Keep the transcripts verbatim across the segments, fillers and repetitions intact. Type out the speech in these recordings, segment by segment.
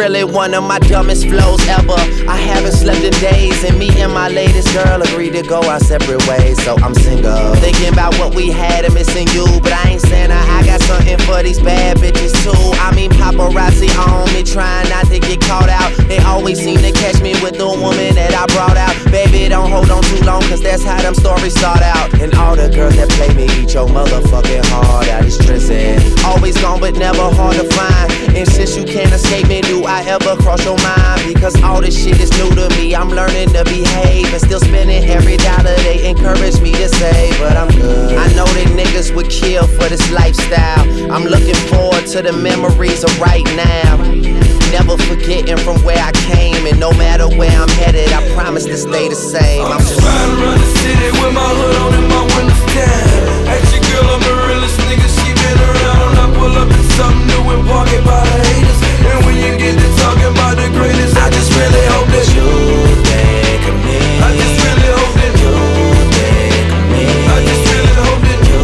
really one of my dumbest flows ever. I haven't slept in days, and me and my latest girl agreed to go our separate ways, so I'm single. Thinking about what we had and missing you, but I ain't saying I got something for these bad bitches too. I mean paparazzi on me, trying not to get caught out. They always seem to catch me with the woman that I brought out. Baby, don't hold on too long, cause that's how them stories start out. And all the girls that play me eat your motherfucking heart out. It's stressing. Always gone but never hard to find. And since you can't escape me, do I ever cross your mind? Because all this shit is new to me. I'm learning to behave and still spending every dollar they encourage me to save. But I'm good. I know that niggas would kill for this lifestyle. I'm looking forward to the memories of right now. Never forgetting from where I came, and no matter where I'm headed, I promise to stay the same. I'm, I'm just riding around the city with my hood on and my windows down. Ask your girl, I'm the realest nigga, she been around. I pull up in something new and park it by the haters. And when you get to talking about the greatest, I just really hope that you think of me. I just really hope that you think of me. I just really hope that you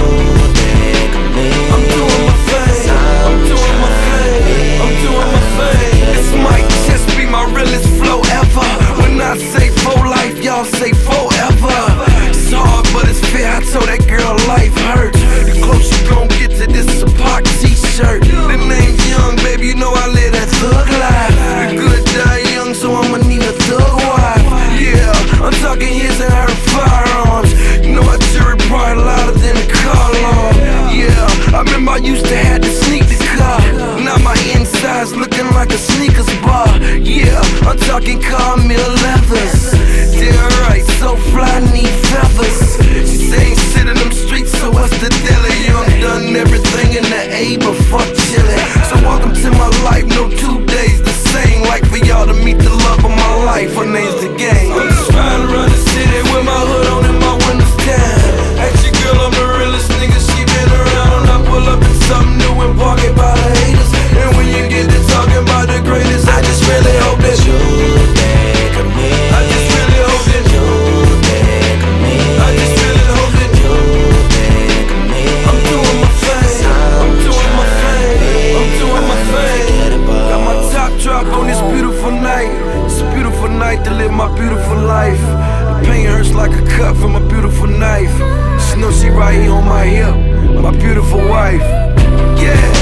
think of me. I'm doing my thing, I'm doing my thing, I'm doing my thing. This might just be my realest flow ever. When I say for life, y'all say forever. It's hard, but it's fair. I told that girl life hurts. The closer you gon' get to this Tupac t-shirt. The name's Young, baby, you know I live that thug life. The good die young, so I'ma need a thug wife. Yeah, I'm talking his and her firearms. You know I jury probably louder than the car alarm. Yeah, I remember I used to have to sneak the car. Now my inside's looking like a sneakers bar. Yeah, I'm talking Carmel leathers. They're right, so fly, need feathers. She say ain't sit in them streets, so what's the dealie? You done done everything in the A, but fuck chillin'. So welcome to my life, no two days the same. Like for y'all to meet the love of my life, her name's The Game. I'm just riding around the city with my hood on and my windows down. Ask your girl, I'm the realest nigga, she been around. I pull up in something new and park it by the haters. And when you get to talking about the greatest, I just really hope that you think of me. I just really hope that you think of me. I just really hope that you think of me. I'm doing my thing, I'm doing my thing, I'm doing my thing. Got my top drop on this beautiful night. It's a beautiful night to live my beautiful life. The pain hurts like a cut from a beautiful knife. She knows she right here on my hip, my beautiful wife. Yeah.